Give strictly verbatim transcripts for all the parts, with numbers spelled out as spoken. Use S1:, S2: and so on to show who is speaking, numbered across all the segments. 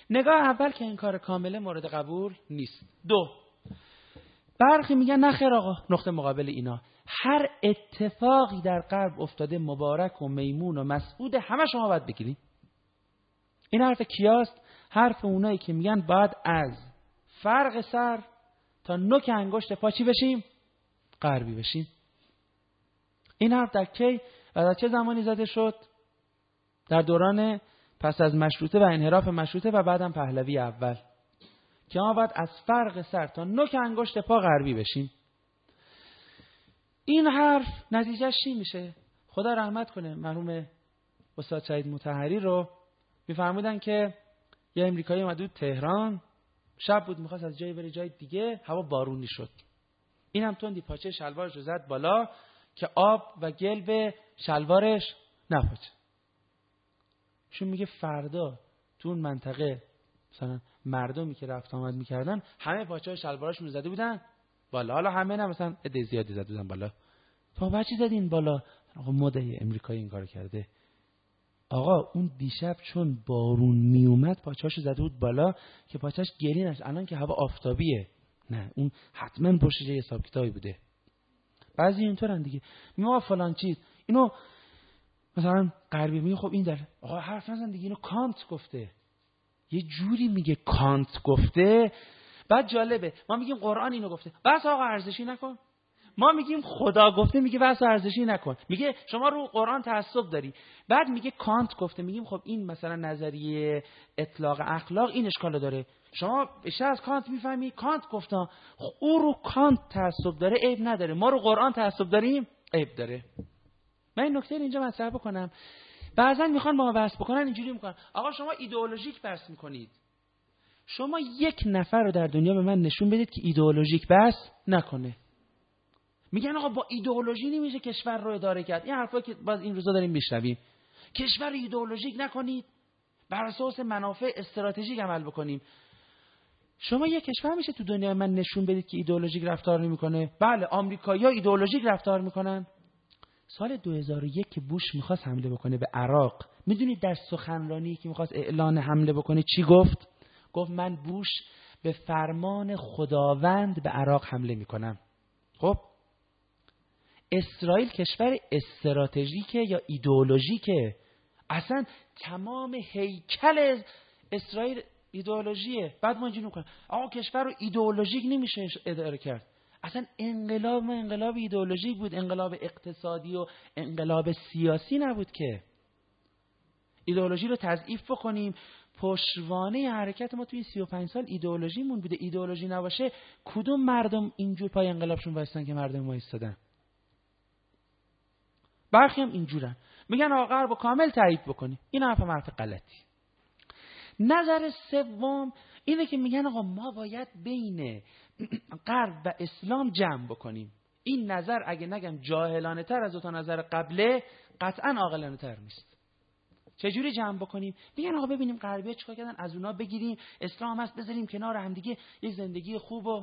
S1: نگاه اول که این کار کامله مورد قبول نیست. دو، برخی میگن نه خیر آقا، نقطه مقابل اینا هر اتفاقی در غرب افتاده مبارک و میمون و مسعود همه شما باید بگیرید. این حرف کیاست؟ حرف اونایی که میگن باید از فرق سر تا نوک انگشت پا چی بشیم؟ غربی بشیم. این حرف در کی و در چه زمانی زده شد؟ در دوران پس از مشروطه و انحراف مشروطه و بعدم پهلوی اول، که ما باید از فرق سر تا نوک انگشت پا غربی بشیم. این حرف نتیجهش چی میشه؟ خدا رحمت کنه مرحوم استاد سعید مطهری رو میفرمودن که یه امریکایی اومد بود تهران، شب بود میخواست از جایی بره جای دیگه، هوا بارونی شد. اینم تندی پاچه شلوارش رو زد بالا که آب و گل به شلوارش نپاچه. شون میگه فردا تو اون منطقه مثلا مردمی که رفت آمد میکردن همه پاچه شلواراشون رو زده بودن بالا. حالا همه نه، مثلا عده زیادی زده بودن بالا. تو بچی زدین بالا؟ آقا مده امریکایی این کارو کرده. آقا اون دیشب چون بارون میومد پاچه‌اشو زده بود بالا که پاچه‌اش گلی نشه. الان که هوا آفتابیه، نه اون حتما پشت یه حساب کتابی بوده. بعضی اینطورن دیگه، میگه فلان چیز اینو مثلا غربی میگه خب این داره. آقا حرف نزن دیگه، اینو کانت گفته. یه جوری میگه کانت گفته. بعد جالبه ما میگیم قرآن اینو گفته، بس آقا ارزشی نکن. ما میگیم خدا گفته، میگه بس ارزشی نکن. میگه شما رو قرآن تعصب داری. بعد میگه کانت گفته، میگیم خب این مثلا نظریه اطلاق اخلاق این اشکال داره. شما بیشتر از کانت میفهمی، کانت گفته. خب او رو کانت تعصب داره عیب نداره، ما رو قرآن تعصب داریم عیب داره. من این نکته اینجا مطرح بکنم. بعضا میخوان ما بحث بکنن اینجوری میکنن آقا شما ایدئولوژیک بحث میکنید. شما یک نفر رو در دنیا به من نشون بدید که ایدئولوژیک بحث نکنه. میگن آقا با ایدئولوژی نمیشه کشور رو اداره کرد. این حرفا که باز این روزا داریم میشنویم. کشور ایدئولوژیک نکنید، بر اساس منافع استراتژیک عمل بکنیم. شما یک کشور میشه تو دنیا من نشون بدید که ایدئولوژیک رفتار نمیکنه؟ بله آمریکایی‌ها ایدئولوژیک رفتار میکنن. سال دو هزار و یک که بوش میخواست حمله بکنه به عراق، میدونید در سخنرانی که میخواست اعلان حمله بکنه چی گفت؟ گفت من بوش به فرمان خداوند به عراق حمله میکنم. خب اسرائیل کشور استراتژیکه یا ایدئولوژیکه؟ اصلا تمام هیکل اسرائیل ایدئولوژیه. بعد ما اینجوری میکنیم آقا کشور رو ایدئولوژیک نمیشه اداره کرد. اصلا انقلاب ما انقلاب ایدئولوژیک بود، انقلاب اقتصادی و انقلاب سیاسی نبود که. ایدئولوژی رو تضعیف بکنیم. پشتوانه حرکت ما توی سی و پنج سال ایدئولوژیمون بوده. ایدئولوژی نباشه کدوم مردم اینجور پای انقلابشون وایستن که مردم ما ایستادن؟ برخی هم اینجورن میگن آقا غرب کامل تایید بکنی. این حرف حرف غلطی. نظر سوم اینه که میگن آقا ما باید بین غرب و اسلام جمع بکنیم. این نظر اگه نگم جاهلانه تر از دو تا نظر قبله، قطعا عاقلانه تر نیست. چجوری جمع بکنیم؟ میگن آقا ببینیم غربی‌ها چیکار کردن، از اونا بگیریم، اسلام هست بذاریم کنار هم دیگه، یک زندگی خوب. و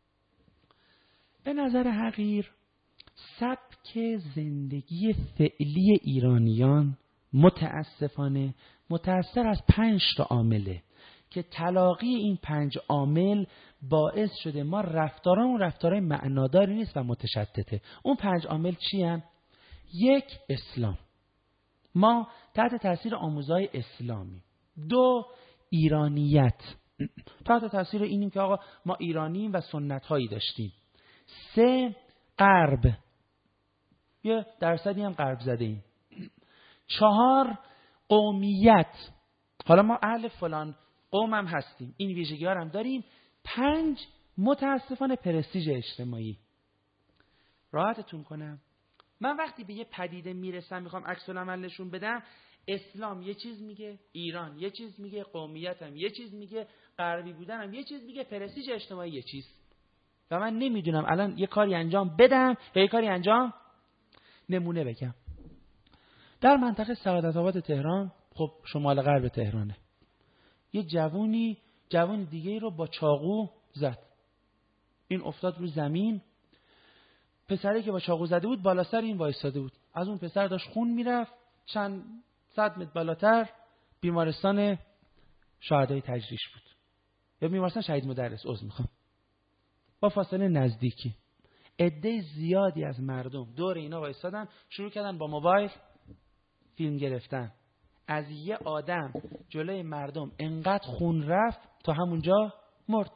S1: به نظر حقیر سبک زندگی فعلی ایرانیان متاسفانه متأثر از پنج تا عامله که تلاقی این پنج عامل باعث شده ما رفتارمون رفتارای معناداری نیست و متشتته. اون پنج عامل چی هن؟ یک، اسلام. ما تحت تاثیر آموزهای اسلامی. دو، ایرانیت. تحت تاثیر اینیم که آقا ما ایرانیم و سنت هایی داشتیم. سه، غرب. یه درصدی هم غرب زده ایم. چهار، قومیت. حالا ما اهل فلان قوم هم هستیم، این ویژگی ها هم داریم. پنج، متاسفانه پرستیژ اجتماعی. راحتتون کنم من وقتی به یه پدیده میرسم میخوام عکس العمل نشون بدم، اسلام یه چیز میگه، ایران یه چیز میگه، قومیت هم یه چیز میگه، غربی بودن هم یه چیز میگه، پرستیژ اجتماعی یه چیز. و من نمیدونم الان یه کاری انجام بدم یا یه کاری انجام نمونه بگم. در منطقه سعادت آباد تهران، خب شمال غرب تهرانه، یه جوونی جوون دیگه رو با چاقو زد. این افتاد رو زمین. پسری که با چاقو زده بود بالا سر این وایساده بود. از اون پسر داشت خون میرفت. چند صد متر بالاتر بیمارستان شهدای تجریش بود یا بیمارستان شهید مدرس. عذر میخوام. با فاصله نزدیکی عده زیادی از مردم دور اینا وایسادن، شروع کردن با موبایل فیلم گرفتن. از یه آدم جلوی مردم انقدر خون رفت تا همونجا مرد.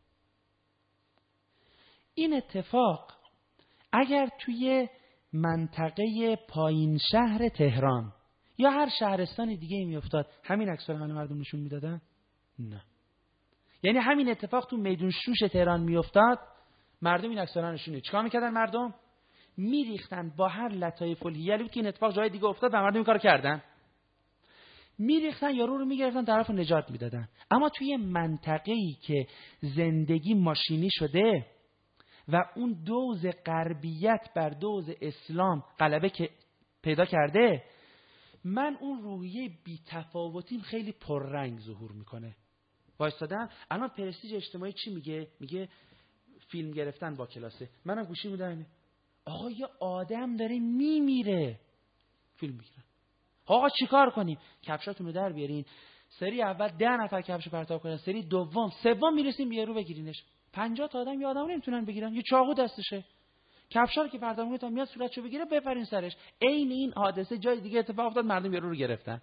S1: این اتفاق اگر توی منطقه پایین شهر تهران یا هر شهرستان دیگه می افتاد، همین عکس‌ها رو مردم نشون میدادن؟ نه. یعنی همین اتفاق تو میدون شوش تهران می افتاد، مردم این عکس‌ها رو نشون میدادن. چیکار میکردن مردم؟ میریختن با هر لطایف الحیلی بود که این اتفاق جای دیگه افتاد و مردم این کارو کردن. میریختن یارو رو میگرفتن طرف نجات میدادن. اما توی منطقه‌ای که زندگی ماشینی شده و اون دوز غربیت بر دوز اسلام غلبه که پیدا کرده، من اون روحیه بی‌تفاوتیم خیلی پررنگ ظهور میکنه. وایستادن الان پرستیژ اجتماعی چی میگه؟ میگه فیلم گرفتن با کلاسه. منم گوشی میدم آقا یه آدم داره میمیره، فیلم میگیرن. آقا چیکار کنیم؟ کفشاتون رو در بیارین، سری اول ده نفر کفش پرتاب کنن، سری دوم سوم میرسیم بیا رو بگیرینش. پنجاه تا آدم یه آدم نمیتونن بگیرن، یه چاقو دستشه، کفشا رو که پرتاب کنه تا میاد صورتشو بگیره بپرین سرش. عین این حادثه جای دیگه اتفاق افتاد، مردم یارو رو گرفتن.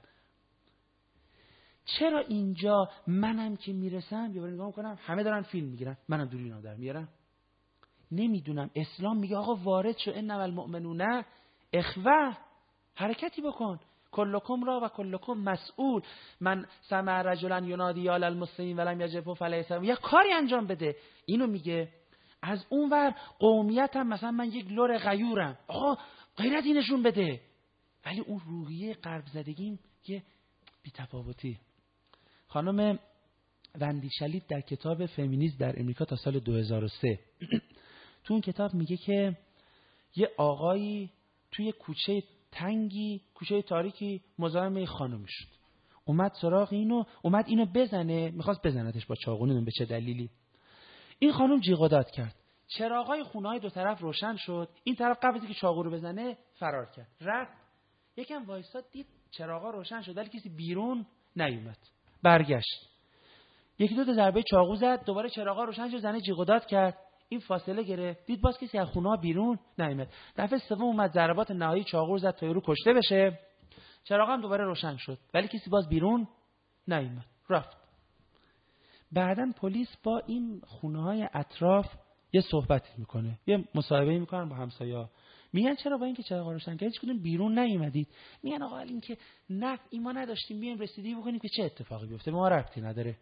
S1: چرا اینجا منم که میرسم یه بار نگاه میکنم همه دارن فیلم میگیرن، منم دوری اینا در میارم؟ نمیدونم. اسلام میگه آقا وارد شو، انما المؤمنون اخوه، حرکتی بکن. کلکم را و کلکم مسئول. من سمع رجلا ینادی علی المسلمین ولم یجب فلیس، یا کاری انجام بده. اینو میگه. از اون ور قومیتم، مثلا من یک لور غیورم، آقا غیرتی نشون بده. ولی اون روحیه غرب زدگیم یه بی‌تفاوتی. خانم وندی شلیت در کتاب فمینیسم در امریکا تا سال دو هزار و سه تو اون کتاب میگه که یه آقایی توی کوچه تنگی، کوچه تاریکی، مزاحم یه خانمی شد. اومد سراغ اینو، اومد اینو بزنه، میخواست بزنتش با چاقو، نمیدونم به چه دلیلی. این خانم جیغ و داد کرد. چراغای خونه‌های دو طرف روشن شد. این طرف قبل از اینکه چاقو رو بزنه فرار کرد. رفت یکم وایساد، دید چراغا روشن شد ولی کسی بیرون نیومد. برگشت. یکی دو تا ضربه چاقو زد، دوباره چراغا روشن شد، زنه جیغ و داد کرد. این فاصله گرفت، دید باز کسی از خونه‌ها بیرون نیومد. دفعه سوم اومد ضربات نهایی چاقو زد تا یارو کشته بشه. چراغا هم دوباره روشن شد ولی کسی باز بیرون نیومد. رفت. بعدن پلیس با این خونه‌های اطراف یه صحبتی میکنه، یه مصاحبه میکنن با همسایه‌ها. میگن چرا با اینکه چراغا روشن کردید هیچ کدوم بیرون نیومدید؟ میگن آقا این که نه ایمان نداشتیم بیایم رسیدگی بکنیم که چه اتفاقی بیفته، ما ربطی نداره.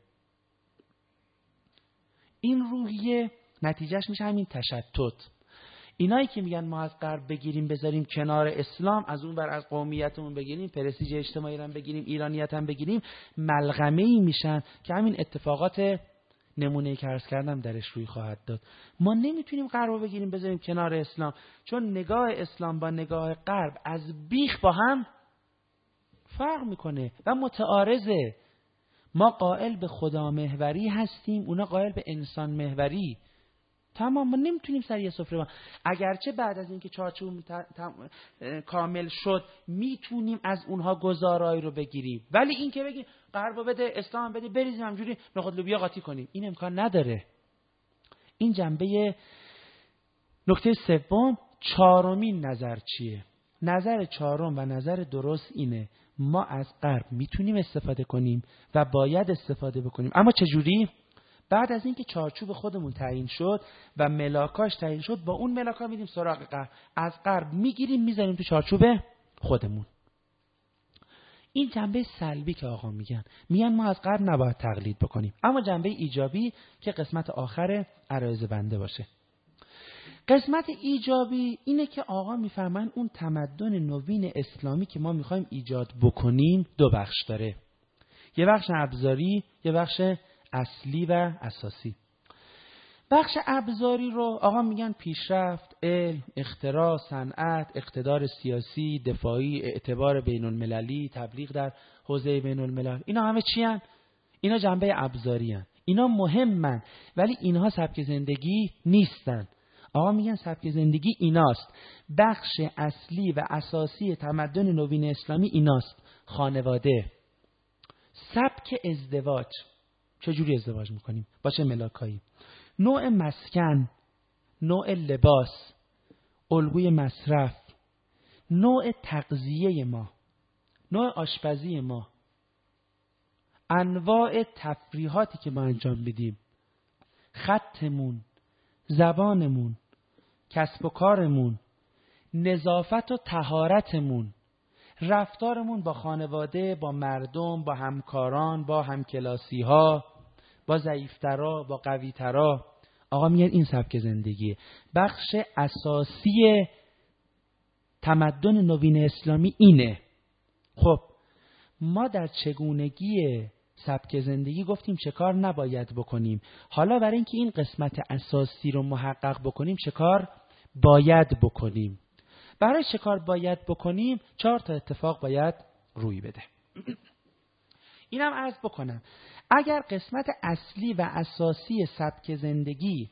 S1: این روحیه نتیجهش میشه همین تشتت. اینایی که میگن ما از غرب بگیریم بذاریم کنار اسلام، از اون ور از قومیتمون بگیریم، پرستیژ اجتماعی رو بگیریم، ایرانیت هم بگیریم، ملغمه‌ای میشن که همین اتفاقات نمونه‌ای که عرض کردم درش روی خواهد داد. ما نمیتونیم غرب رو بگیریم بذاریم کنار اسلام، چون نگاه اسلام با نگاه غرب از بیخ با هم فرق میکنه و متعارضه. ما قائل به خدا محوری هستیم، اونا قائل به انسان محوری. تمام. ما نمیتونیم سر یه سفره با. اگرچه بعد از اینکه چارچوب کامل شد میتونیم از اونها گزارایی رو بگیریم، ولی این که بگیم غرب بده اسلام بده بریزیم همجوری نخود لوبیا قاطی کنیم، این امکان نداره. این جنبه نکته سوم. چهارمین نظر چیه؟ نظر چهارم و نظر درست اینه ما از غرب میتونیم استفاده کنیم و باید استفاده بکنیم. اما چجوری؟ بعد از اینکه چارچوب خودمون تعیین شد و ملاکاش تعیین شد، با اون ملاکا میریم سراغ غرب، از غرب میگیریم میذاریم تو چارچوب خودمون. این جنبه سلبی که آقا میگن، میگن ما از غرب نباید تقلید بکنیم. اما جنبه ایجابی که قسمت آخر عرایض بنده باشه. قسمت ایجابی اینه که آقا میفهمن اون تمدن نوین اسلامی که ما میخوایم ایجاد بکنیم دو بخش داره. یه بخش ابزاری، یه بخش اصلی و اساسی. بخش ابزاری رو آقا میگن پیشرفت، علم، اختراع، صنعت، اقتدار سیاسی، دفاعی، اعتبار بین المللی، تبلیغ در حوزه بین الملل. اینا همه چی هن؟ اینا جنبه ابزاری هن. اینا مهمن ولی اینها سبک زندگی نیستن. آقا میگن سبک زندگی ایناست. بخش اصلی و اساسی تمدن نوین اسلامی ایناست: خانواده، سبک ازدواج، چجوری ازدواج میکنیم، با چه ملاکایی، نوع مسکن، نوع لباس، الگوی مصرف، نوع تغذیه ما، نوع آشپزی ما، انواع تفریحاتی که ما انجام میدیم، خطمون، زبانمون، کسب و کارمون، نظافت و طهارتمون، رفتارمون با خانواده، با مردم، با همکاران، با همکلاسی‌ها، با ضعیف‌ترا، با قوی‌ترا. آقا میگن این سبک زندگیه. بخش اساسی تمدن نوین اسلامی اینه. خب ما در چگونگی سبک زندگی گفتیم چه کار نباید بکنیم. حالا برای اینکه این قسمت اساسی رو محقق بکنیم چه کار باید بکنیم. برای چه کار باید بکنیم چهار تا اتفاق باید روی بده. اینم عرض بکنم اگر قسمت اصلی و اساسی سبک زندگی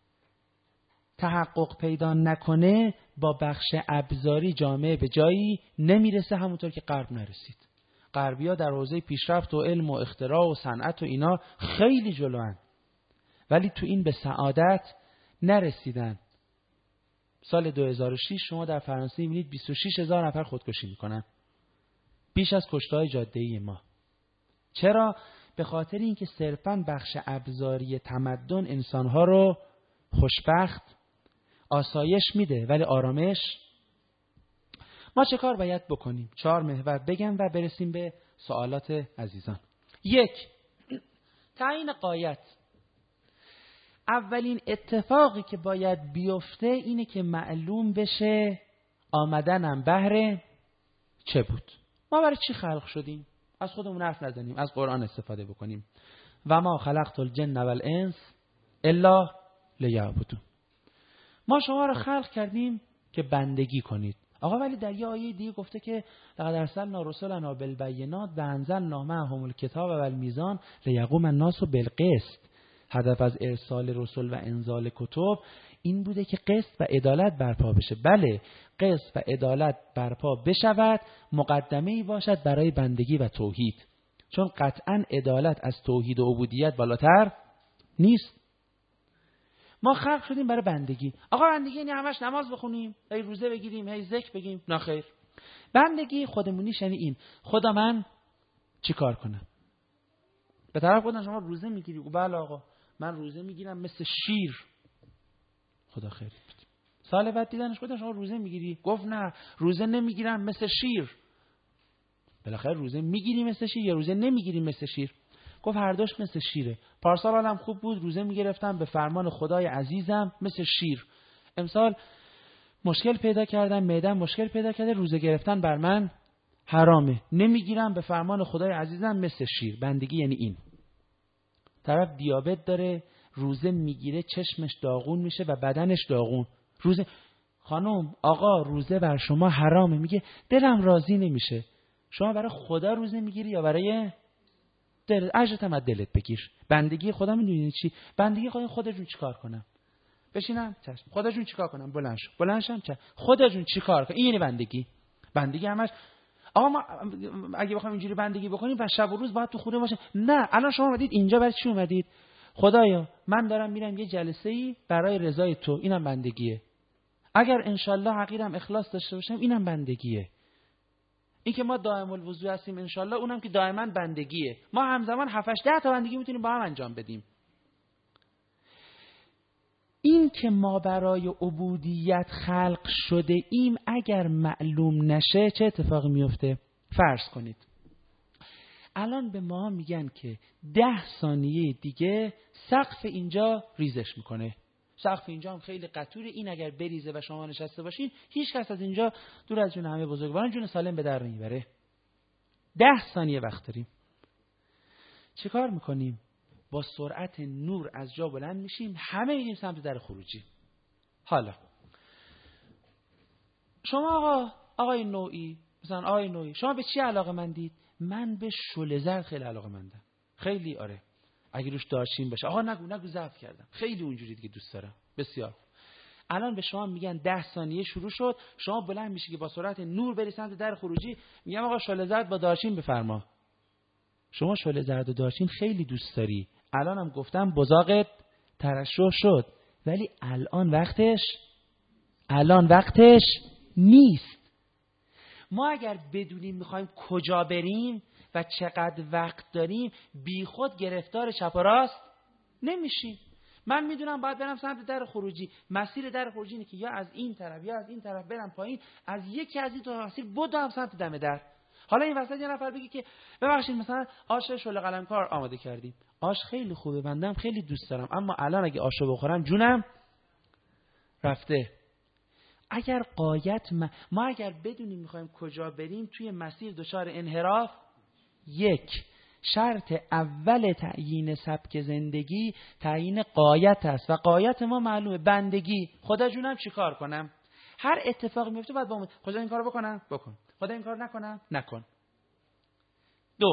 S1: تحقق پیدا نکنه با بخش ابزاری جامعه به جایی نمیرسه، همونطور که غرب نرسید. غربی‌ها در حوزه پیشرفت و علم و اختراع و صنعت و اینا خیلی جلوان، ولی تو این به سعادت نرسیدن. سال دو هزار و شش شما در فرانسه می‌بینید بیست و شش هزار نفر خودکشی میکنن، بیش از کشته‌های جاده‌ای ما. چرا؟ به خاطر اینکه صرفاً بخش ابزاری تمدن انسان‌ها رو خوشبخت، آسایش میده ولی آرامش. ما چه کار باید بکنیم؟ چهار محور بگم و برسیم به سوالات عزیزان. یک، تعیین غایت. اولین اتفاقی که باید بیفته اینه که معلوم بشه آمدنم بهر چه بود. ما برای چی خلق شدیم؟ از خودمون حرف نزنیم، از قرآن استفاده بکنیم. و ما خلقت الجن والانس الا لیعبدون. ما شما رو خلق کردیم که بندگی کنید. آقا ولی در یه آیه دیگه گفته که لقد ارسلنا رسلنا بالبینات و انزلنا معهم الکتاب والمیزان لیقوم الناس بالقسط. هدف از ارسال رسل و انزال کتب این بوده که قسط و عدالت برپا بشه. بله، قسط و عدالت برپا بشود مقدمه‌ای باشد برای بندگی و توحید، چون قطعاً عدالت از توحید و عبودیت بالاتر نیست. ما خلق شدیم برای بندگی. آقا بندگی یعنی همش نماز بخونیم، هی روزه بگیریم، هی ذکر بگیم؟ نه خیر. بندگی خودمونیش یعنی این: خدا من چی کار کنم؟ به طرف گفتن شما روزه میگیری؟ و بله آقا من روزه میگیرم مثل شیر. خدا خیر بده. سال بعد دیدنش گفتن شما روزه میگیری؟ گفت نه روزه نمیگیرم مثل شیر. بالاخره روزه میگیری مثل شیر یا روزه نمیگیری مثل شیر؟ گفت هر دوش مثل شیره. پارسال حالم خوب بود، روزه میگرفتم به فرمان خدای عزیزم مثل شیر. امسال مشکل پیدا کردم، معده‌ام مشکل پیدا کرده، روزه گرفتن بر من حرامه، نمیگیرم به فرمان خدای عزیزم مثل شیر. بندگی یعنی این. طرف دیابت داره، روزه میگیره، چشمش داغون میشه و بدنش داغون. روزه خانم آقا روزه بر شما حرامه، میگه دلم راضی نمیشه. شما برای خدا روزه میگیری یا برای دل؟ اجرت هم از دلت بگیر. بندگی خدا میدونی چی؟ بندگی خدا خدا جون چیکار کنم؟ بشینم چشم. خدا جون چیکار کنم؟ بلند شو. بلند شم چشم. خدا جون چیکار کنم؟ این یعنی بندگی. بندگی همش آقا ما اگه بخوایم اینجوری بندگی بکنیم و شب و روز باید تو خونه باشه. نه، الان شما اومدید اینجا برای چی اومدید؟ خدایا من دارم میرم یه جلسه‌ای برای رضای تو، اینم بندگیه. اگر انشالله حقیقم اخلاص داشته باشم اینم بندگیه. این که ما دائم الوضو هستیم انشالله اونم که دائما بندگیه. ما همزمان هفت هشت ده تا بندگی میتونیم با هم انجام بدیم. این که ما برای عبودیت خلق شده ایم اگر معلوم نشه چه اتفاقی میفته؟ فرض کنید الان به ما میگن که ده ثانیه دیگه سقف اینجا ریزش میکنه. سقف اینجا هم خیلی قطوره، این اگر بریزه و شما نشسته باشین هیچ کس از اینجا دور از جون همه بزرگواران جون سالم به در نمیبره. ده ثانیه وقت داریم. چه کار میکنیم؟ با سرعت نور از جا بلند میشیم، همه میریم سمت در خروجی. حالا شما آقا آقای نوعی مثلا آقای نوعی شما به چی علاقه مندید؟ من به شعله زرد خیلی علاقه مندم. خیلی آره. اگه روش دارچین باشه. آقا نگو نگو ضعف کردم. خیلی اونجوری دیگه دوست دارم. بسیار. الان به شما میگن ده ثانیه شروع شد، شما بلند میشی که با سرعت نور بری سمت در خروجی، میگم آقا شعله زرد با دارچین بفرما. شما شعله زرد و دارچین خیلی دوست داری، الانم گفتم بزاقت ترشح شد، ولی الان وقتش الان وقتش نیست. ما اگر بدونیم میخوایم کجا بریم و چقدر وقت داریم، بی خود گرفتار چپ و راست نمیشیم. من میدونم باید برم سمت در خروجی، مسیر در خروجی اینه که یا از این طرف یا از این طرف برم پایین، از یکی از این تا مسیر بدوم سمت دم در. حالا این وسط یه نفر بگه که ببخشید مثلا آش شعله قلمکار آماده کردیم، آش خیلی خوبه، بندم خیلی دوست دارم، اما الان اگه آشو بخورم جونم رفته. اگر قایت ما, ما اگر بدونیم میخوایم کجا بریم، توی مسیر دچار انحراف، یک شرط اول تعیین سبک زندگی تعیین قایت است و قایت ما معلومه، بندگی. خدا جونم چیکار کنم؟ هر اتفاقی میفته باید با من خدا این کارو بکنم بکن، خدا این کار نکنم نکن. دو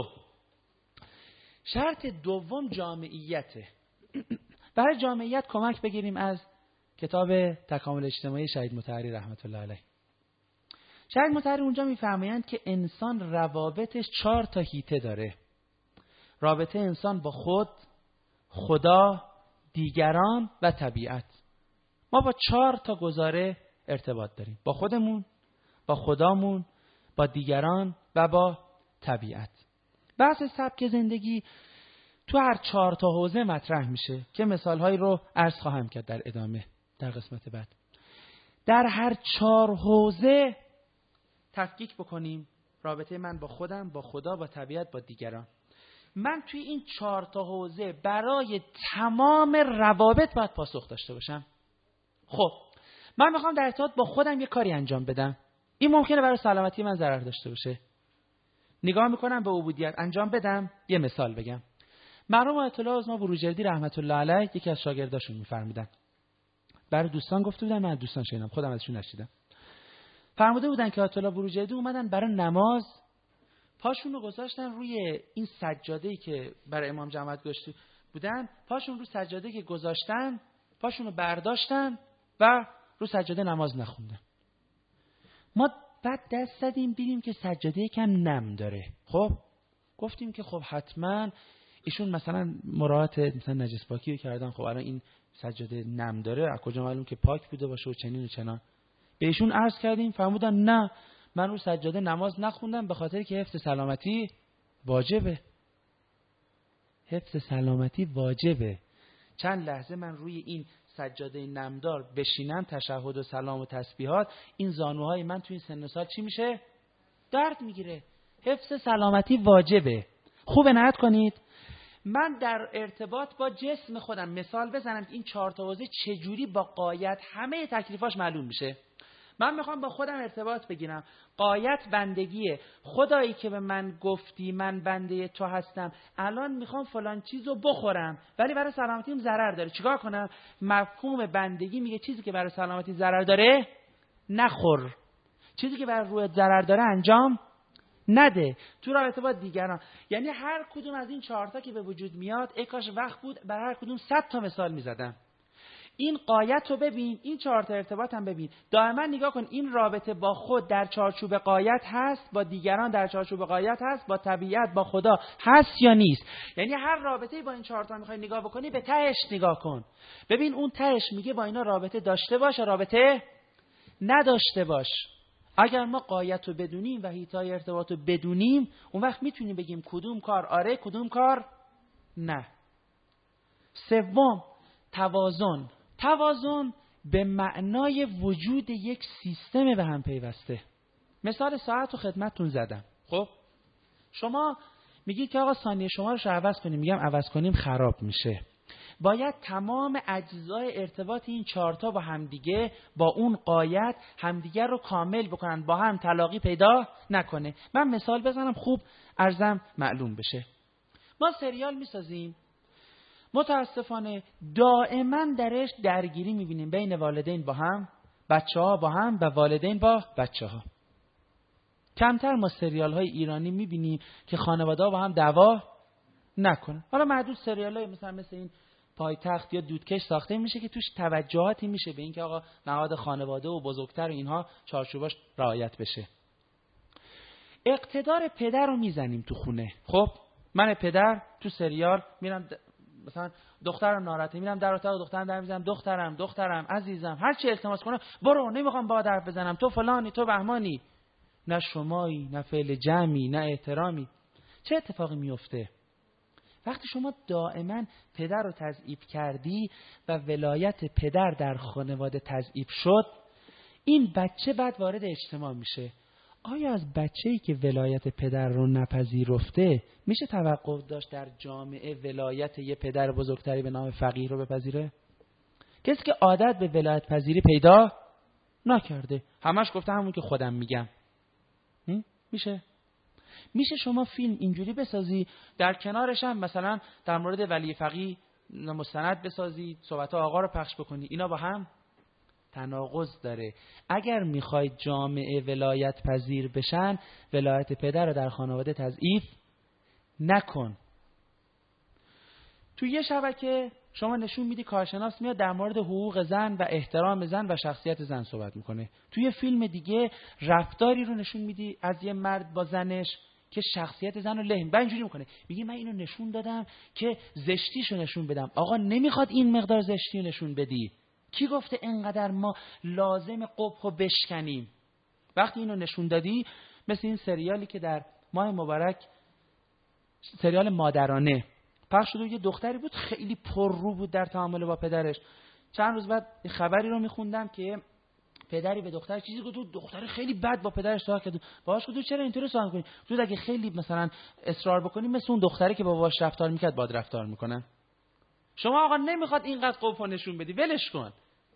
S1: شرط دوم جامعیته. برای جامعیت کمک بگیریم از کتاب تکامل اجتماعی شهید مطهری رحمت الله علیه. شهید مطهری اونجا میفرمایند که انسان روابطش چهار تا حیطه داره. رابطه انسان با خود، خدا، دیگران و طبیعت. ما با چهار تا گزاره ارتباط داریم، با خودمون، با خدامون، با دیگران و با طبیعت. بحث سبک زندگی تو هر چهار تا حوزه مطرح میشه که مثالهایی رو عرض خواهم کرد در ادامه در قسمت بعد. در هر چهار حوزه تفکیک بکنیم رابطه من با خودم، با خدا، با طبیعت، با دیگران. من توی این چهار تا حوزه برای تمام روابط باید پاسخ داشته باشم. خب من میخوام در ارتباط با خودم یه کاری انجام بدم، این ممکنه برای سلامتی من ضرر داشته باشه. نگاه میکنم به عبودیت انجام بدم. یه مثال بگم. مرحوم آیت الله عظما بروجردی رحمت الله علیه یکی از شاگرداشون میفرمودن، برای دوستان گفته بودن، من دوستان شنیدم، خودم ازشون نشیدم. فرموده بودن که آیت الله بروجردی اومدن برای نماز، پاشون رو گذاشتن روی این سجاده‌ای که برای امام جماعت گذاشته بودن، پاشون رو سجاده‌ای که گذاشتن، پاشون رو برداشتن و رو سجاده نماز نخوندن. ما بعد دست زدیم دیدیم که سجاده یکم نم داره. خب گفتیم که خب حتما ایشون مثلا مراعات مثلا نجس پاکی رو کردن، خب الان این سجاده نم داره، از کجا معلوم که پاک بوده باشه و چنین و چنان. به ایشون عرض کردیم، فرمودن نه من رو سجاده نماز نخوندم به خاطر که حفظ سلامتی واجبه. حفظ سلامتی واجبه. چند لحظه من روی این سجاده نمدار بشینم، تشهد و سلام و تسبیحات، این زانوهای من توی این سن و سال چی میشه؟ درد میگیره. حفظ سلامتی واجبه. خوب عنایت کنید. من در ارتباط با جسم خودم مثال بزنم که این چهار تا حوزه چجوری با قایت همه تکلیفاش معلوم میشه. من میخوام با خودم ارتباط بگیرم. قایت بندگیه. خدایی که به من گفتی من بنده تو هستم، الان میخوام فلان چیزو بخورم ولی برای سلامتیم ضرر داره، چیکار کنم؟ مفهوم بندگی میگه چیزی که برای سلامتی ضرر داره نخور، چیزی که برای روحت ضرر داره انجام نده. تو رابطه با دیگران، یعنی هر کدوم از این چهار تا که به وجود میاد، ای کاش وقت بود برای هر کدوم صد تا مثال میزدم. این قایت رو ببین، این چهار تا ارتباط هم ببین. دائما نگاه کن این رابطه با خود در چارچوب قایت هست، با دیگران در چارچوب قایت هست، با طبیعت، با خدا هست یا نیست. یعنی هر رابطه‌ای با این چهار تا میخوای نگاه بکنی، به تهش نگاه کن. ببین اون تهش میگه با اینا رابطه داشته باش، رابطه نداشته باش. اگر ما قایت رو بدونیم و حیطای ارتباط رو بدونیم، اون وقت میتونیم بگیم کدوم کار آره، کدوم کار نه. سوم، توازن. توازن به معنای وجود یک سیستم به هم پیوسته. مثال ساعت رو خدمتتون زدم. خب شما میگید که آقا ثانیه شما رو عوض کنیم، میگم عوض کنیم خراب میشه. باید تمام اجزای ارتباط این چهارتا با همدیگه با اون قایت همدیگه رو کامل بکنن، با هم تلاقی پیدا نکنه. من مثال بزنم خوب ارزم معلوم بشه. ما سریال میسازیم، متاسفانه دائما درش درگیری میبینیم بین والدین با هم، بچه ها با هم و والدین با بچه ها. کمتر ما سریال های ایرانی میبینیم که خانواده ها با هم دعوا نکنه. حالا معدود سریال های مثلا مثل این پایتخت یا دودکش ساخته میشه که توش توجهاتی میشه به اینکه آقا نهاد خانواده و بزرگتر و اینها چارچوباش رعایت بشه. اقتدار پدر رو میزنیم تو خونه. خب من پدر تو سریال میرم مثلا دخترم ناراحته، میرم در اتاق دخترم در میزنم، دخترم دخترم عزیزم هر چی التماس کنه برو، نمیخوام با حرف بزنم، تو فلانی تو بهمانی. نه شمایی، نه فعل جمعی، نه احترامی. چه اتفاقی میفته وقتی شما دائما پدر رو تضعیف کردی و ولایت پدر در خانواده تضعیف شد؟ این بچه بعد وارد اجتماع میشه. آیا از بچه‌ای که ولایت پدر رو نپذیرفته میشه توقع داشت در جامعه ولایت یه پدر بزرگتری به نام فقیه رو بپذیره؟ کسی که عادت به ولایت پذیری پیدا نکرده، همش گفته همون که خودم میگم. میشه میشه شما فیلم اینجوری بسازی، در کنارش هم مثلا در مورد ولی فقیه مستند بسازی، صحبت آقا رو پخش بکنی. اینا با هم تناقض داره. اگر میخوای جامعه ولایت پذیر بشن، ولایت پدر رو در خانواده تضعیف نکن. تو یه شبکه شما نشون میدی کارشناس میاد در مورد حقوق زن و احترام زن و شخصیت زن صحبت میکنه. تو یه فیلم دیگه رفتاری رو نشون میدی از یه مرد با زنش که شخصیت زن رو لهم. بعد اینجوری میکنه میگه من اینو نشون دادم که زشتیشو نشون بدم. آقا نمیخواد این مقدار زشتی رو نشون بدی. کی گفته اینقدر ما لازم قبحو بشکنیم؟ وقتی اینو نشون دادی، مثل این سریالی که در ماه مبارک سریال مادرانه پخش شده، یه دختری بود خیلی پررو بود در تعامل با پدرش. چند روز بعد خبری رو میخوندم که پدری به دختر چیزی گفت، دختر خیلی بد با پدرش صحبت کرد. باهاش گفت چرا اینطوری صحبت می‌کنی؟ تو اگه خیلی مثلا اصرار بکنی مثل اون دختری که با باباش رفتار میکرد باد رفتار میکنن. شما آقا نمیخواد اینقدر قبح نشون بدی، ولش کن.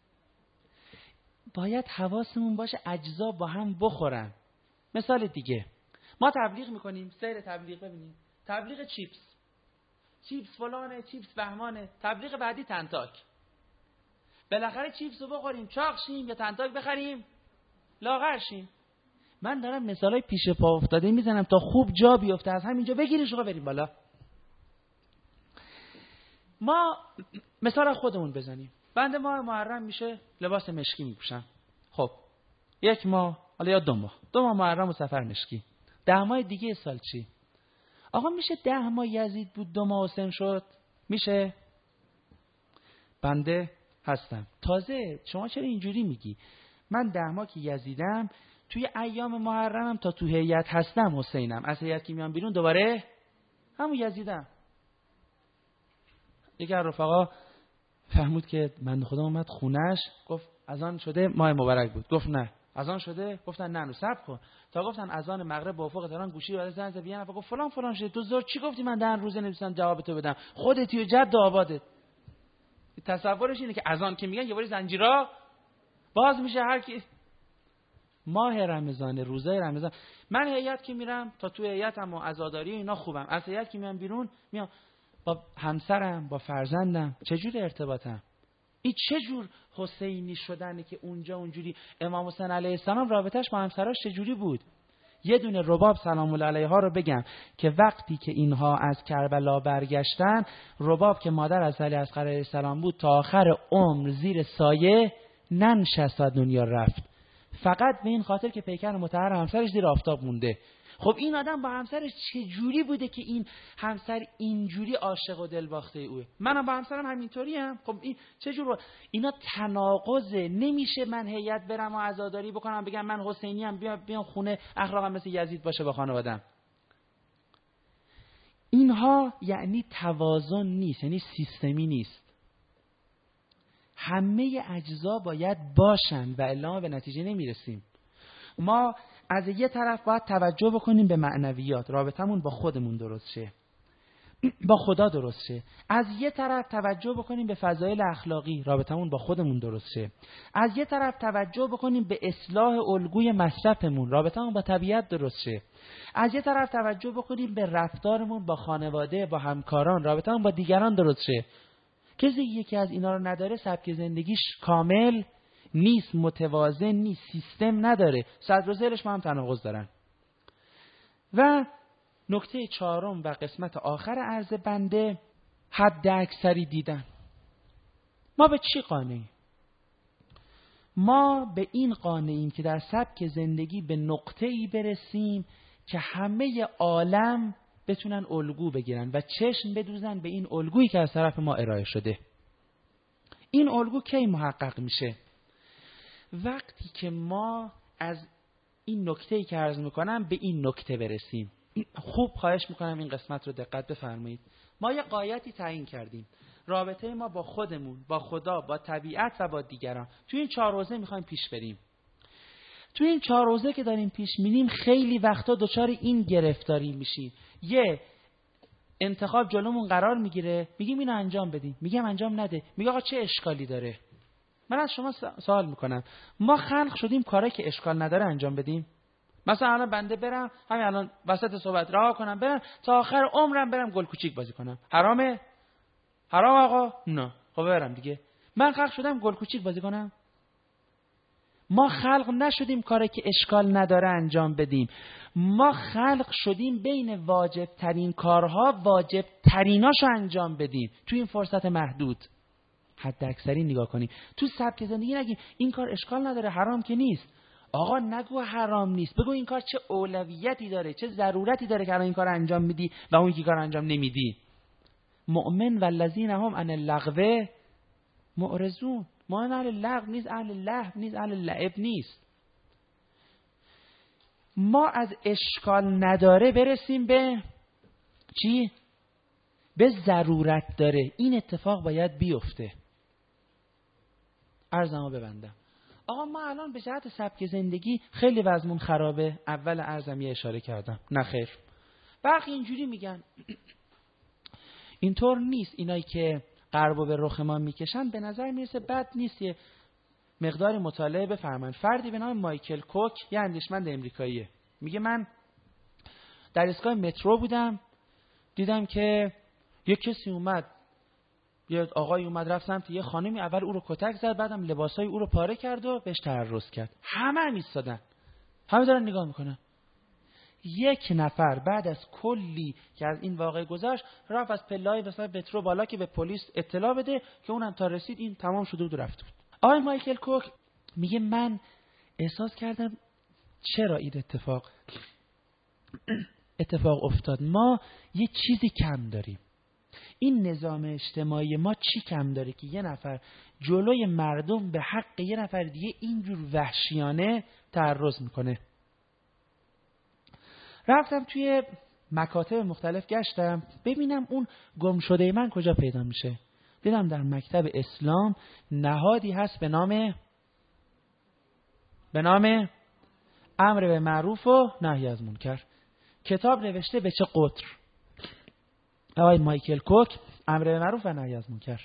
S1: باید حواسمون باشه اجزا با هم بخورن. مثال دیگه، ما تبلیغ میکنیم، سیر تبلیغ ببینیم، تبلیغ چیپس، چیپس فلانه، چیپس بهمانه، تبلیغ بعدی تنتاک. بالاخره چیپس رو بخوریم چاق شیم یا تنتاک بخریم لاغر شیم. من دارم مثالای پیش پا افتاده میزنم تا خوب جا بیفته، از همینجا بگیرش رو بریم بالا. ما مثال خودمون بزنیم. بنده ماه محرم میشه لباس مشکی میپوشم. خب یک ماه حالا یا دو ماه دو ماه محرم و سفر مشکی. ده ماه دیگه سال چی؟ آقا میشه ده ماه یزید بود دو ماه حسین شد؟ میشه؟ بنده هستم. تازه شما چرا اینجوری میگی؟ من ده ماه که یزیدم، توی ایام محرمم تا تو هیئت هستم حسینم، از هیئت که میام بیرون دوباره همون یزیدم. یکی از رفقا فهمود که بنده خدا اومد خونش، گفت اذان شده، ماه مبارک بود. گفت نه اذان شده. گفتن نه نو صبر کن تا گفتن اذان مغرب با افق تهران گوشی رو زنگ زد بیان. گفت فلان فلان شده. تو زور چی گفتی من در روزه نمی‌تونم جواب تو بدم؟ خودتی و جد و آبادت. تصورش اینه که اذان که میگن یه باری زنجیرا باز میشه هر کی. ماه رمضان، روزه رمضان، من هیئت که میرم تا تو هیئتم و عزاداری اینا خوبم، از هیئت که میام بیرون میام با همسرم با فرزندم چجور ارتباطم؟ این چجور حسینی شدنه که اونجا اونجوری؟ امام حسین علیه السلام رابطش با همسراش چجوری بود؟ یه دونه رباب سلام الله علیها رو بگم که وقتی که اینها از کربلا برگشتن، رباب که مادر از علی اصغر علیه السلام بود تا آخر عمر زیر سایه ننشست و دنیا رفت، فقط به این خاطر که پیکر مطهر همسرش زیر آفتاب مونده. خب این آدم با همسرش چه جوری بوده که این همسر اینجوری عاشق و دلباخته اوه؟ منم با همسرم همینطوری ام. خب این چه جور؟ اینا تناقضه. نمیشه من هیئت برم و عزاداری بکنم بگم من حسینی ام، بیام بیام خونه اخلاقم مثل یزید باشه با خانواده‌ام. اینها یعنی توازن نیست، یعنی سیستمی نیست. همه اجزا باید باشن و الا به نتیجه نمیرسیم. ما از یه طرف باید توجه بکنیم به معنویات، رابطمون با خودمون درست شه، با خدا درست شه. از یه طرف توجه بکنیم به فضایل اخلاقی، رابطمون با خودمون درست شه. از یه طرف توجه بکنیم به اصلاح الگوی مصرفمون، رابطمون با طبیعت درست شه. از یه طرف توجه بکنیم به رفتارمون با خانواده، با همکاران، رابطمون با دیگران درست شه. کسی یکی از اینا رو نداره سبک زندگیش کامل نیست، متوازن نیست، سیستم نداره، صدر و ذیلش با هم تناقض دارن. و نکته چهارم و قسمت آخر عرض بنده، حد اکثری دیدن. ما به چی قانعیم؟ ما به این قانعیم که در سبک زندگی به نقطه‌ای برسیم که همه عالم بتونن الگو بگیرن و چشم بدوزن به این الگویی که از طرف ما ارائه شده. این الگو کی محقق میشه؟ وقتی که ما از این نکته‌ای که عرض میکنم به این نکته برسیم. خوب خواهش میکنم این قسمت رو دقت بفرمایید. ما یه غایتی تعیین کردیم، رابطه ما با خودمون، با خدا، با طبیعت و با دیگران. تو این چهار حوزه میخوایم پیش بریم. تو این چهار حوزه که داریم پیش میریم خیلی وقتا دچار این گرفتاری میشیم. یه انتخاب جلومون قرار میگیره، میگیم اینو انجام بدیم، میگم انجام نده، میگه آقا چه اشکالی داره؟ من از شما سوال میکنم، ما خلق شدیم کاری که اشکال نداره انجام بدیم؟ مثلا الان بنده برم همین الان وسط صحبت رها کنم برم تا آخر عمرم برم گل کوچیک بازی کنم، حرامه؟ حرام آقا؟ نه. خب برم دیگه. من خلق شدم گل کوچیک بازی کنم؟ ما خلق نشدیم کاری که اشکال نداره انجام بدیم. ما خلق شدیم بین واجب ترین کارها واجب تریناشو انجام بدیم تو این فرصت محدود. حد اکثری نگاه کنیم. تو سبک زندگی نگیم این کار اشکال نداره، حرام که نیست. آقا نگو حرام نیست، بگو این کار چه اولویتی داره، چه ضرورتی داره که الان این کار انجام میدی و اون یکی کار انجام نمیدی. مؤمن والذین هم عن اللغو معرضون. ما اهل لغو نیست، اهل لهو نیست، اهل لعب نیست. ما از اشکال نداره برسیم به چی؟ به ضرورت داره. این اتفاق باید بیفته. عرضمو ببندم. آقا ما الان به جهت سبک زندگی خیلی وضعمون خرابه. اول عرضم یه اشاره کردم. نه خیر. برخی اینجوری میگن. اینطور نیست. اینایی که غربو به رخ ما میکشن به نظر میرسه بد نیست. یه مقدار مطالعه بفرمایید. فردی به نام مایکل کوک، یه اندیشمند امریکاییه، میگه من در ایستگاه مترو بودم، دیدم که یه کسی اومد، یه آقای اومد رفت سمت یه خانمی، اول او رو کتک زد، بعدم لباسای او رو پاره کرد و بهش تعرض کرد. همه هم ایستادن، همه دارن نگاه میکنن. یک نفر بعد از کلی که از این واقعه گذشت رفت از پله‌های مثلا مترو بالا که به پلیس اطلاع بده که اونم تا رسید این تمام شده بود و رفت بود. آقای مایکل کوک میگه من احساس کردم چرا این اتفاق اتفاق افتاد. ما یه چیزی کم داریم. این نظام اجتماعی ما چی کم داره که یه نفر جلوی مردم به حق یه نفر دیگه اینجور وحشیانه تعرض میکنه. رفتم توی مکاتب مختلف گشتم ببینم اون گم شده من کجا پیدا میشه. دیدم در مکتب اسلام نهادی هست به نام به نام امر به معروف و نهی از منکر. کتاب نوشته به چه قطر؟ آقای مایکل کوک، امر به معروف و نهی از منکر.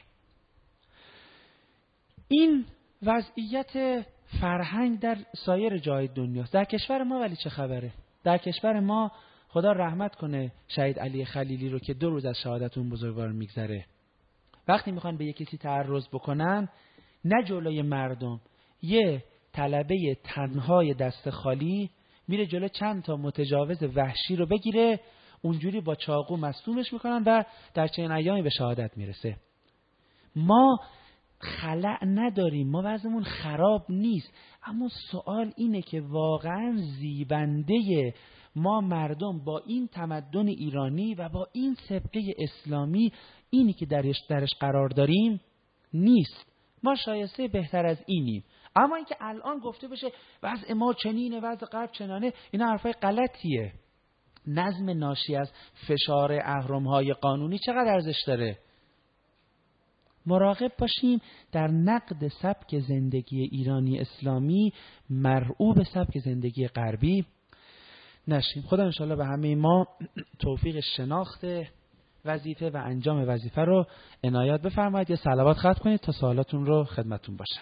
S1: این وضعیت فرهنگ در سایر جای دنیاست. در کشور ما ولی چه خبره؟ در کشور ما خدا رحمت کنه شهید علی خلیلی رو که دو روز از شهادت اون بزرگوار میگذره. وقتی میخوان به یک کسی تعرض بکنن، نه جلوی مردم، یه طلبه تنهای دست خالی میره جلو چند تا متجاوز وحشی رو بگیره، اونجوری با چاقو مصدومش میکنن و در چنین ایامی به شهادت میرسه. ما خلأ نداریم، ما وضعمون خراب نیست، اما سوال اینه که واقعا زیبنده ما مردم با این تمدن ایرانی و با این سابقه اسلامی اینی که درش درش قرار داریم نیست. ما شایسته بهتر از اینیم. اما اینکه الان گفته بشه وضع ما چنینه، وضع غرب چنانه، این حرفای غلطیه. نظم ناشی از فشار اهرم‌های قانونی چقدر ارزش داره؟ مراقب باشیم در نقد سبک زندگی ایرانی اسلامی مرعوب سبک زندگی غربی نشیم. خدا انشاءالله به همه ما توفیق شناخت وظیفه و انجام وظیفه رو عنایت بفرمایید. یه صلوات ختم کنید تا سوالاتون رو خدمتون باشم.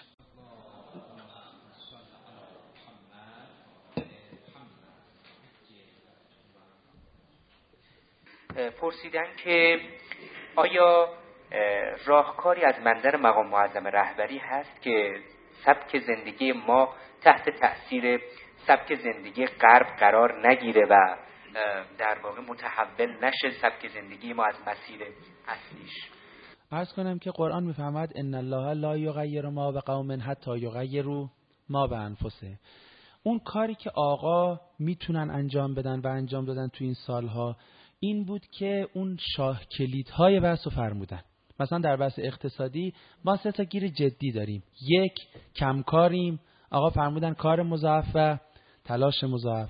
S2: پرسیدن که آیا راهکاری از منظر مقام معظم رهبری هست که سبک زندگی ما تحت تأثیر سبک زندگی غرب قرار نگیره و در واقع متحول نشه سبک زندگی ما از مسیر اصلیش؟
S1: عرض کنم که قرآن میفرماید ان الله لا یغیر ما بقوم حتی یغیروا ما بانفسهم. اون کاری که آقا میتونن انجام بدن و انجام دادن تو این سالها، این بود که اون شاه کلیدهای بحث رو فرمودن. مثلا در بحث اقتصادی ما سه تا گیر جدی داریم. یک، کمکاریم، آقا فرمودن کار مضاعف و تلاش مضاعف.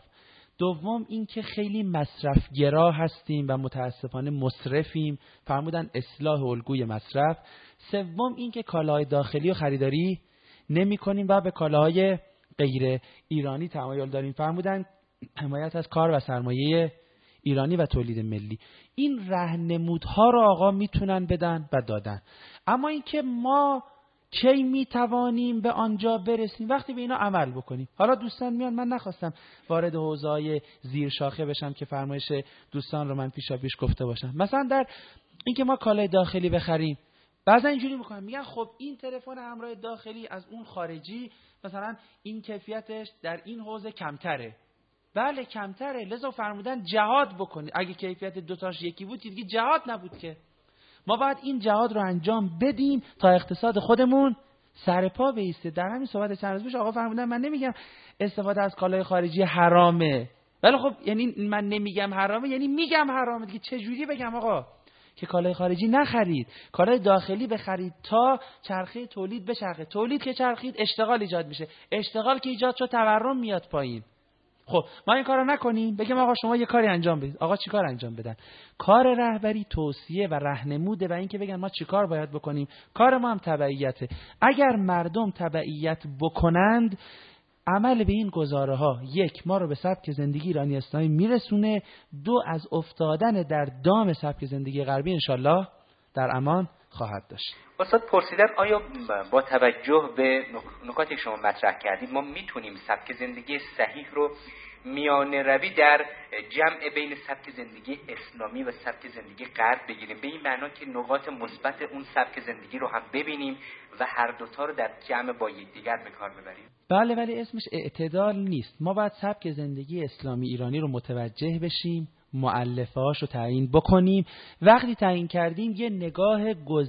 S1: دوم این که خیلی مصرفگرا هستیم و متاسفانه مصرفیم، فرمودن اصلاح الگوی مصرف. سوم این که کالاهای داخلی و خریداری نمی کنیم و به کالاهای غیر ایرانی تمایل داریم، فرمودن حمایت از کار و سرمایه ایرانی و تولید ملی. این راهنمودها رو آقا میتونن بدن و دادن. اما اینکه ما کی میتوانیم به آنجا برسیم؟ وقتی به اینا عمل بکنیم. حالا دوستان میان، من نخواستم وارد حوزه‌های زیر شاخه بشم که فرمایش دوستان رو من پیشا پیش گفته باشم. مثلا در اینکه ما کالای داخلی بخریم، بعضا اینجوری میکنن، میگن خب این تلفن همراه داخلی از اون خارجی مثلا این کیفیتش در این حوزه کمتره. بله کمتره، لذا فرمودن جهاد بکنید. اگه کیفیت دوتاش یکی بود دیگه جهاد نبود که. ما باید این جهاد رو انجام بدیم تا اقتصاد خودمون سر پا بایسته. در همین صحبت چند روز پیش آقا فرمودن من نمیگم استفاده از کالای خارجی حرامه، ولی خب یعنی من نمیگم حرامه یعنی میگم حرامه دیگه. چه جوری بگم آقا که کالای خارجی نخرید، کالای داخلی بخرید تا چرخه تولید بچرخه. تولید که چرخید اشتغال ایجاد میشه، اشتغال که ایجاد شد تورم میاد پایین. خب ما این کارو نکنیم، بگیم آقا شما یه کاری انجام بدید. آقا چی کار انجام بدن؟ کار رهبری توصیه و راهنموده و اینکه بگن ما چی کار باید بکنیم. کار ما هم تبعیته. اگر مردم تبعیت بکنند، عمل به این گزاره ها یک ما رو به سبک زندگی ایرانی اسلامی میرسونه، دو از افتادن در دام سبک زندگی غربی انشالله در امان خواهد داشت.
S2: استاد پرسیدن آیا با توجه به نکاتی که شما مطرح کردید ما میتونیم سبک زندگی صحیح رو میانه روی در جمع بین سبک زندگی اسلامی و سبک زندگی غرب بگیریم، به این معنا که نقاط مثبت اون سبک زندگی رو هم ببینیم و هر دوتا رو در جمع با یکدیگر به کار ببریم؟
S1: بله ولی اسمش اعتدال نیست. ما باید سبک زندگی اسلامی ایرانی رو متوجه بشیم، مؤلفه‌هاش رو تعیین بکنیم. وقتی تعیین کردیم یه نگاه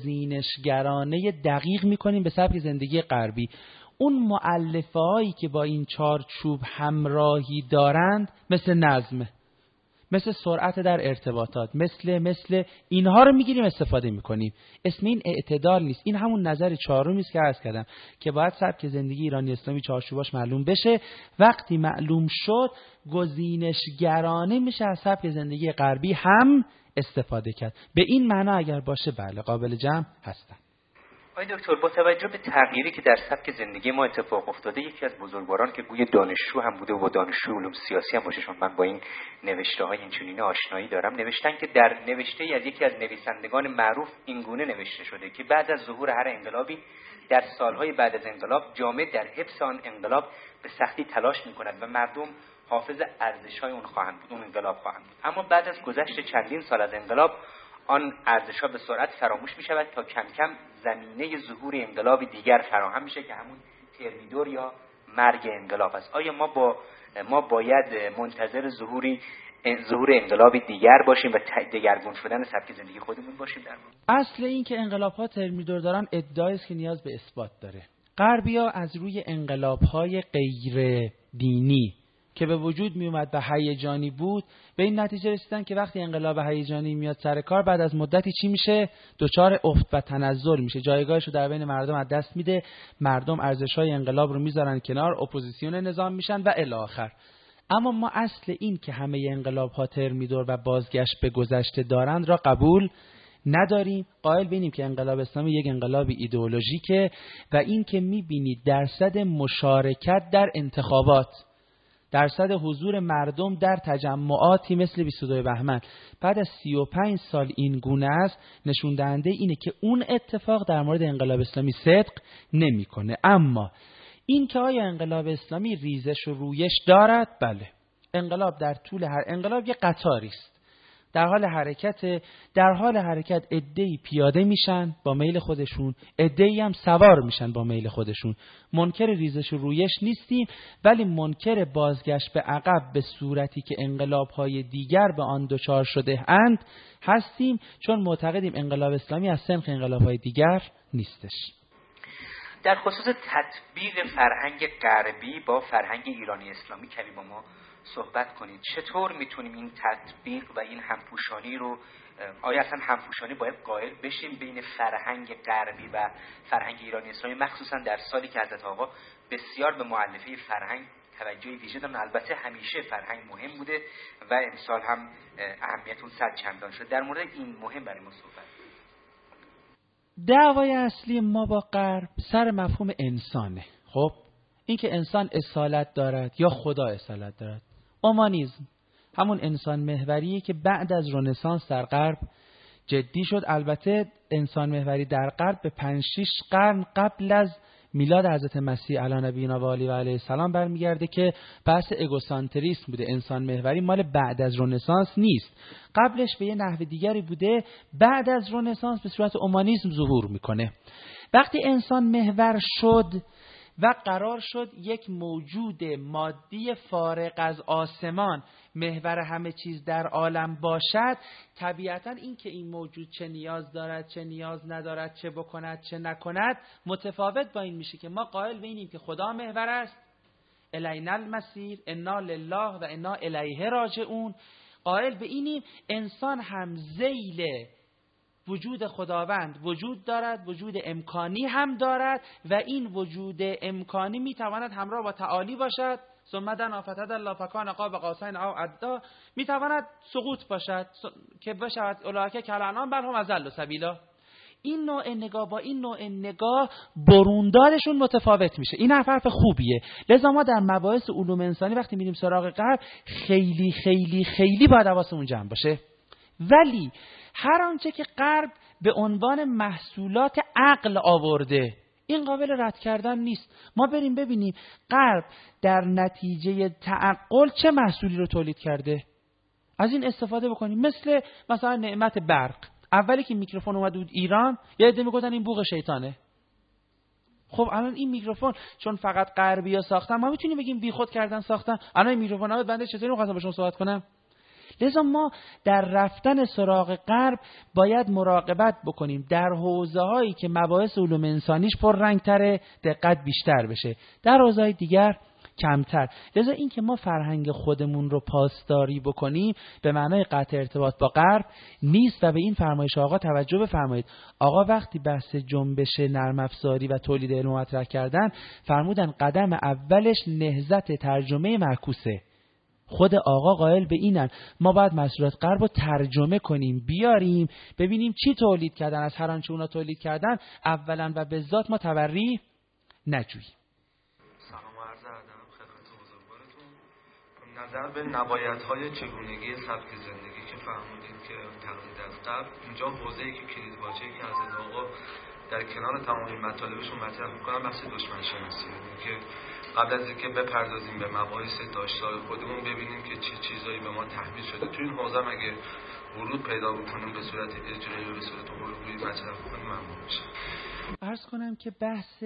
S1: گزینشگرانه دقیق میکنیم به سبک زندگی غربی. اون مؤلفه‌هایی که با این چارچوب همراهی دارند مثل نظم، مثل سرعت در ارتباطات، مثل مثل اینها رو میگیریم استفاده میکنیم. اسم این اعتدال نیست. این همون نظر چهارمی است که عرض کردم که باید سبک زندگی ایرانی اسلامی چارچوباش معلوم بشه. وقتی معلوم شد گزینشگرانه میشه از سبک زندگی غربی هم استفاده کرد. به این معنا اگر باشه بله قابل جمع هستن.
S2: آقای دکتر، با توجه به تغییری که در سبک زندگی ما اتفاق افتاده، یکی از بزرگواران که گوی دانشجو هم بوده و دانشجو علوم سیاسی هم باشه، چون من با این نوشته های اینچنینه آشنایی دارم، نوشتن که در نوشته از یکی از نویسندگان معروف اینگونه نوشته شده که بعد از ظهور هر انقلابی در سالهای بعد از انقلاب جامعه در حفظ آن انقلاب به سختی تلاش می‌کند و مردم حافظ ارزش‌های اون خواهند بود، اون انقلاب خواهند بود. اما بعد از گذشت چندین سال از انقلاب آن ارزش‌ها به سرعت فراموش می‌شود تا کم کم زمینه ظهور انقلاب دیگر فراهم میشه که همون ترمیدور یا مرگ انقلاب است. آیا ما با ما باید منتظر ظهوری ظهور انقلاب دیگر باشیم و دگرگون شدن سبک زندگی خودمون باشیم؟ در مورد
S1: اصل این که انقلاب‌ها ترمیدور دارن ادعایی است که نیاز به اثبات داره. غربی‌ها از روی انقلاب‌های غیر دینی که به وجود می اومد و هیجانی بود به این نتیجه رسیدن که وقتی انقلاب هیجانی میاد سر کار، بعد از مدتی چی میشه؟ دچار افت و تنزل میشه، جایگاهش رو در بین مردم از دست میده، مردم ارزش‌های انقلاب رو میذارن کنار، اپوزیسیون نظام میشن و الی آخر. اما ما اصل این که همه انقلاب‌ها ترمیدور و بازگشت به گذشته دارند را قبول نداریم. قائل بینیم که انقلاب اسلامی یک انقلاب ایدئولوژیکه و این که میبینید درصد مشارکت در انتخابات، درصد حضور مردم در تجمعاتی مثل بیست و دو بهمن بعد از سی و پنج سال این گونه است، نشون دهنده اینه که اون اتفاق در مورد انقلاب اسلامی صدق نمیکنه. اما این که آیا انقلاب اسلامی ریزش و رویش دارد؟ بله. انقلاب در طول هر انقلاب یک قطاری است، در حال حرکت، در حال حرکت عده‌ای پیاده میشن با میل خودشون، عده‌ای هم سوار میشن با میل خودشون. منکر ریزش و رویش نیستیم، ولی منکر بازگشت به عقب به صورتی که انقلاب‌های دیگر به آن دچار شده اند هستیم، چون معتقدیم انقلاب اسلامی از سنخ انقلاب‌های دیگر نیستش.
S2: در خصوص تطبیق فرهنگ غربی با فرهنگ ایرانی اسلامی کمی با ما صحبت کنید. چطور میتونیم این تطبیق و این همپوشانی رو، آیا اصلا همپوشانی باید قائل بشیم بین فرهنگ غربی و فرهنگ ایرانی اسلامی، مخصوصا در سالی که حضرت آقا بسیار به مؤلفه فرهنگ توجه ویژه دارن؟ البته همیشه فرهنگ مهم بوده و امسال هم اهمیت اون صد چندان شد. در مورد این مهم برای ما صحبت.
S1: دعوای اصلی ما با غرب سر مفهوم انسانه. خب این که انسان اصالت دارد یا خدا اصالت دارد. اومانیسم همون انسان محوریه که بعد از رنسانس در غرب جدی شد. البته انسان محوری در غرب به پنج شش قرن قبل از میلاد حضرت مسیح علی نبینا و آله و علیه السلام برمیگرده که بحث اگوسانتریسم بوده. انسان محوری مال بعد از رنسانس نیست، قبلش به یه نحو دیگری بوده، بعد از رنسانس به صورت اومانیسم ظهور میکنه. وقتی انسان محور شد و قرار شد یک موجود مادی فارغ از آسمان محور همه چیز در عالم باشد، طبیعتا این که این موجود چه نیاز دارد چه نیاز ندارد، چه بکند چه نکند، متفاوت با این میشه که ما قائل به اینیم که خدا محور است، الینا المصیر، انا لله و انا الیه راجعون. قائل به اینیم انسان هم ذیل وجود خداوند وجود دارد، وجود امکانی هم دارد و این وجود امکانی میتواند همراه با تعالی باشد، ثم دنا فتدلی فکان قاب قوسین او ادنی، میتواند سقوط باشد که بشود اولئک کالانعام بل هم اضل سبیلا. این نوع نگاه با این نوع نگاه بروندارشون متفاوت میشه. این حرف خوبیه. لذا ما در مباحث علوم انسانی وقتی میریم سراغ غرب خیلی خیلی خیلی باید حواسمون جمع باشه. ولی هر آنچه که غرب به عنوان محصولات عقل آورده این قابل رد کردن نیست. ما بریم ببینیم غرب در نتیجه تعقل چه محصولی رو تولید کرده، از این استفاده بکنیم. مثل مثلا نعمت برق. اولی که میکروفون اومد بود ایران، یه عده میگفتن این بوق شیطانه. خب الان این میکروفون چون فقط غربی‌ها ساختن، ما میتونیم بگیم بیخود کردن ساختن. الان این میکروفونا بنده چطوری می‌خواستم با شما صحبت کنم؟ لذا ما در رفتن سراغ غرب باید مراقبت بکنیم در حوزه‌هایی که مباحث علوم انسانیش پررنگ‌تره دقت بیشتر بشه، در حوزه‌های دیگر کمتر. لذا این که ما فرهنگ خودمون رو پاسداری بکنیم به معنای قطع ارتباط با غرب نیست و به این فرمایش آقا توجه بفرمایید. آقا وقتی بحث جنبش نرم افزاری و تولید علم مطرح کردن فرمودن قدم اولش نهضت ترجمه معکوسه. خود آقا قائل به اینن ما باید محصولات غرب رو ترجمه کنیم، بیاریم ببینیم چی تولید کردن، از هر آنچه اونا تولید کردن اولا و به ذات ما تبری نجوییم.
S3: سلام و عرض ادب خدمت بزرگوارتون. نظر به نبایدهای چگونگی سبک زندگی که فهمیدید که تقلید از قبل، اینجا حوزه‌ای که کلید واژه‌ای که از آقا در کنار تمام مطالبشون مطرح می‌کنم بحث دشمن شناسی، که قبل از اینکه بپردازیم به مباحث داشته‌های خودمون ببینیم که چه چی چیزایی به ما تحمیل شده تو این حوزه، اگه ورود پیدا بکنیم به صورت اجرایی و به صورت حضوری مطرح کنیم ممنون میشه.
S1: عرض کنم که بحث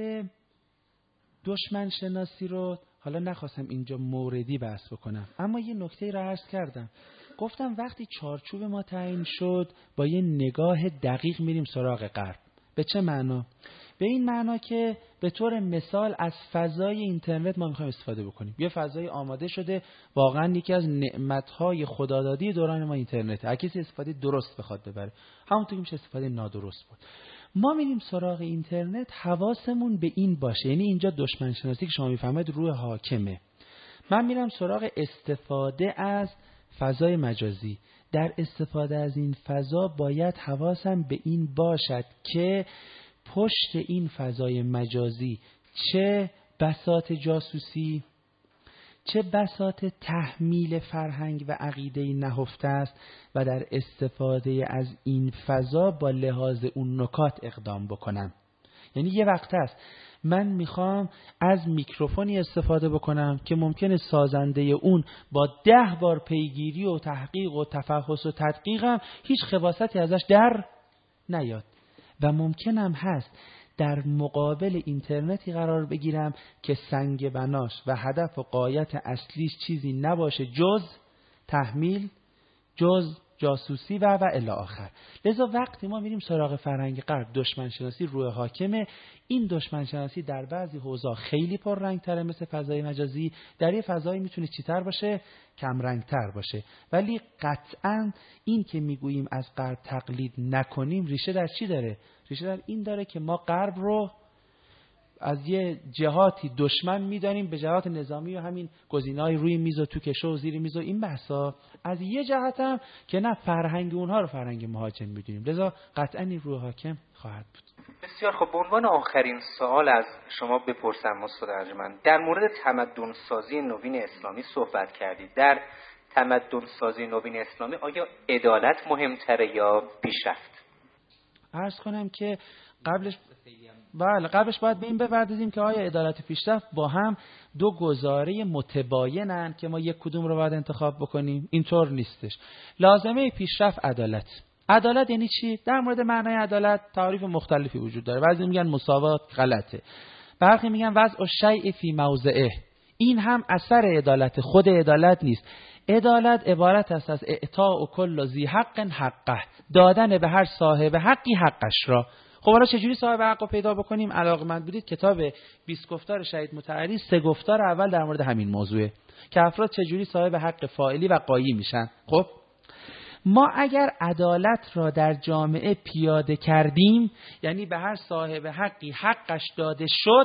S1: دشمن شناسی رو حالا نخواستم اینجا موردی بحث بکنم، اما یه نکته رو عرض کردم. گفتم وقتی چارچوب ما تعیین شد با یه نگاه دقیق میریم سراغ غرب. به چه معنا؟ به این معنا که به طور مثال از فضای اینترنت ما میخوایم استفاده بکنیم. یه فضای آماده شده، واقعا یکی از نعمت‌های خدادادی دوران ما اینترنت. اگه کسی استفاده درست بخواد ببره، همونطور که میشه استفاده نادرست بود. ما میریم سراغ اینترنت، حواسمون به این باشه. یعنی اینجا دشمن شناسی که شما میفهمید روی حاکمه. من میرم سراغ استفاده از فضای مجازی. در استفاده از این فضا باید حواسم به این باشد که پشت این فضای مجازی چه بساط جاسوسی، چه بساط تحمیل فرهنگ و عقیده نهفته است و در استفاده از این فضا با لحاظ اون نکات اقدام بکنم. یعنی یه وقت است من میخوام از میکروفونی استفاده بکنم که ممکنه سازنده اون با ده بار پیگیری و تحقیق و تفحص و تدقیقم هیچ خباثتی ازش در نیاد و ممکنم هست در مقابل اینترنتی قرار بگیرم که سنگ بناش و هدف و غایت اصلیش چیزی نباشه جز تحمیل، جز جاسوسی و و الی آخر. لذا وقتی ما میریم سراغ فرهنگ غرب، دشمن شناسی روی حاکمه. این دشمن شناسی در بعضی حوزه خیلی پررنگ تره، مثل فضای مجازی. در یه فضایی میتونه چیتر باشه، کم رنگ تر باشه. ولی قطعاً این که میگوییم از غرب تقلید نکنیم ریشه در چی داره؟ ریشه در این داره که ما غرب رو از یه جهاتی دشمن میدانیم، به جهات نظامی و همین گزینه‌های روی میز و تو کشو و زیر میز و این بحثا، از یه جهت هم که نه فرهنگ اونها رو فرهنگ مهاجم میدونیم. لذا قطعا این روی حاکم خواهد بود.
S2: بسیار خب. به عنوان آخرین سوال از شما بپرسم استاد ارجمند، در مورد تمدن سازی نوین اسلامی صحبت کردید. در تمدن سازی نوین اسلامی آیا عدالت مهمتره یا پیشرفت؟
S1: عرض کنم که قبلش بله قبلش باید به این بپردازیم که آیا عدالت و پیشرفت با هم دو گزاره متباینن که ما یک کدوم رو باید انتخاب بکنیم؟ اینطور نیستش. لازمه پیشرفت عدالت. عدالت یعنی چی؟ در مورد معنای عدالت تعریف مختلفی وجود داره. بعضی میگن مساوات، غلطه. برخی میگن وضع الشیء فی موضعه. این هم اثر عدالت، خود عدالت نیست. عدالت عبارت است از اعطاء کل ذی حق حقه، دادن به هر صاحب حقی حقش را. خب حالا چجوری صاحب حق رو پیدا بکنیم؟ علاقمند بودید کتاب بیست گفتار شهید مطهری سه گفتار اول در مورد همین موضوعه که افراد چجوری صاحب حق فاعلی و قایی میشن. خب ما اگر عدالت را در جامعه پیاده کردیم، یعنی به هر صاحب حقی حقش داده شد،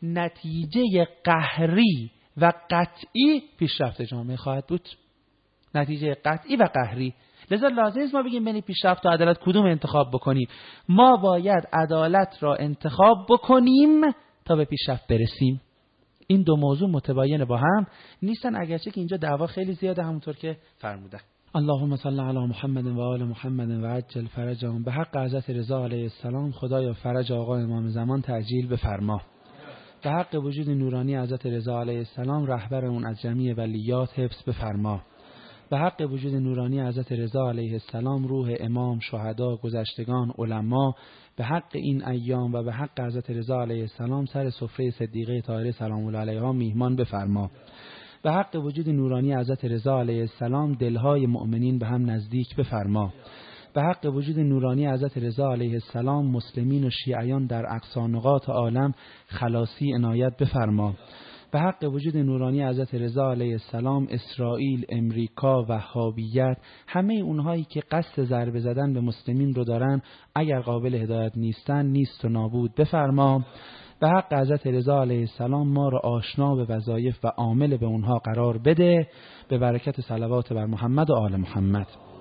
S1: نتیجه قهری و قطعی پیشرفت جامعه خواهد بود. نتیجه قطعی و قهری. لذا لازم است ما بگیم بین پیشرفت و عدالت کدوم انتخاب بکنیم. ما باید عدالت را انتخاب بکنیم تا به پیشرفت برسیم. این دو موضوع متباین با هم نیستن، اگرچه که اینجا دعوا خیلی زیاده همونطور که فرمودن. اللهم صل علی محمد و آل محمد و عجل فرجهم. به حق حضرت رضا علیه السلام خدایا فرج آقا امام زمان تعجیل بفرما. به حق وجود نورانی حضرت رضا علیه السلام رهبر اون از جمیع ولیات حفظ بفرما. به حق وجود نورانی حضرت رضا علیه السلام روح امام، شهدا، گذشتگان، علما، به حق این ایام و به حق حضرت رضا علیه السلام سر سفره صدیقه طاهره سلام الله علیها میهمان بفرما. به حق وجود نورانی حضرت رضا علیه السلام دلهای مؤمنین به هم نزدیک بفرما. به حق وجود نورانی حضرت رضا علیه السلام مسلمین و شیعیان در اقصی نقاط عالم خلاصی عنایت بفرما. به حق وجود نورانی حضرت رضا علیه السلام اسرائیل، امریکا، وهابیت، همه اونهایی که قصد ضربه زدن به مسلمین رو دارن، اگر قابل هدایت نیستن نیست و نابود بفرما. به حق حضرت رضا علیه السلام ما را آشنا به وظایف و عامل به اونها قرار بده، به برکت صلوات بر محمد و آل محمد.